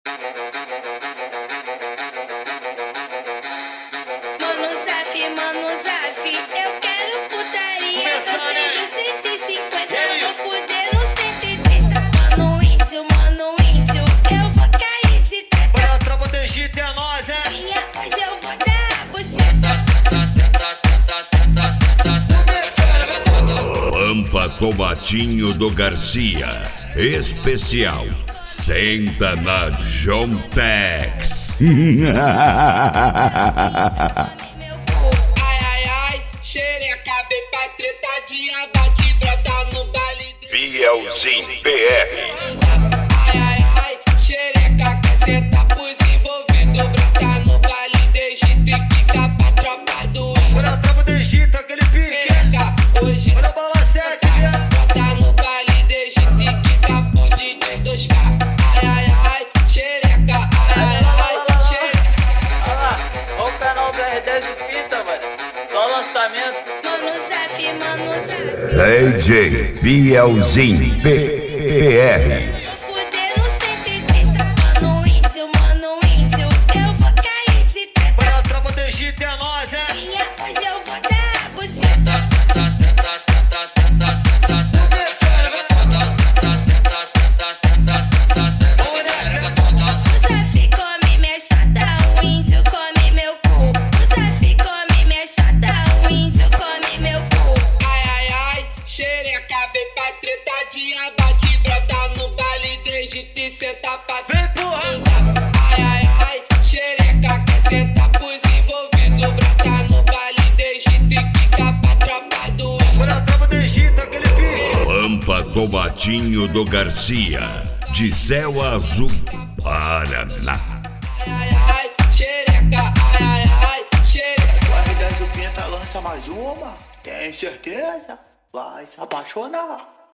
Mano Zaf, eu quero putaria. Gostei do 150, vou fuder no 130. Mano índio, eu vou cair de treta. Olha a tropa do Egito, é nós, é? Minha, hoje eu vou dar buceta. Pampa Tomatinho do Garcia, especial. Senta na John Tex. Ai, xereca, vem pra treta de abate, brota no baile dele. Bielzinho BR. Ai, xereca, quer sentar pros envolvidos, brota no baile de Egito e quica pra tropa do índio. Olha a tropa do Egito, aquele pique. Xereca, hoje olha a bola 7, viado. brota no baile de Egito e quica pro DJ 2K. Ai, xereca, xereca. Olha lá, olha o canal do R10 e Pita, mano. Só lançamento. Mano Zaf. DJ Bielzinho BR. Vou fuder no 130. Mano índio, eu vou cair de treta. Olha a tropa do Egito, é nós, é? Minha, hoje eu vou dar buceta. Abate, brota no baile de Egito e senta pra Vem, porra! Ai, xereca, quer sentar pros envolvidos, brota no baile de Egito e quica pra tropa do índio. Olha a tropa do Egito, aquele pique. Pampa Tomatinho do Garcia, de céu azul, Paraná. Ai, xereca, xereca. O R10 do Pinta lança mais uma, tem certeza? Vai se apaixonar.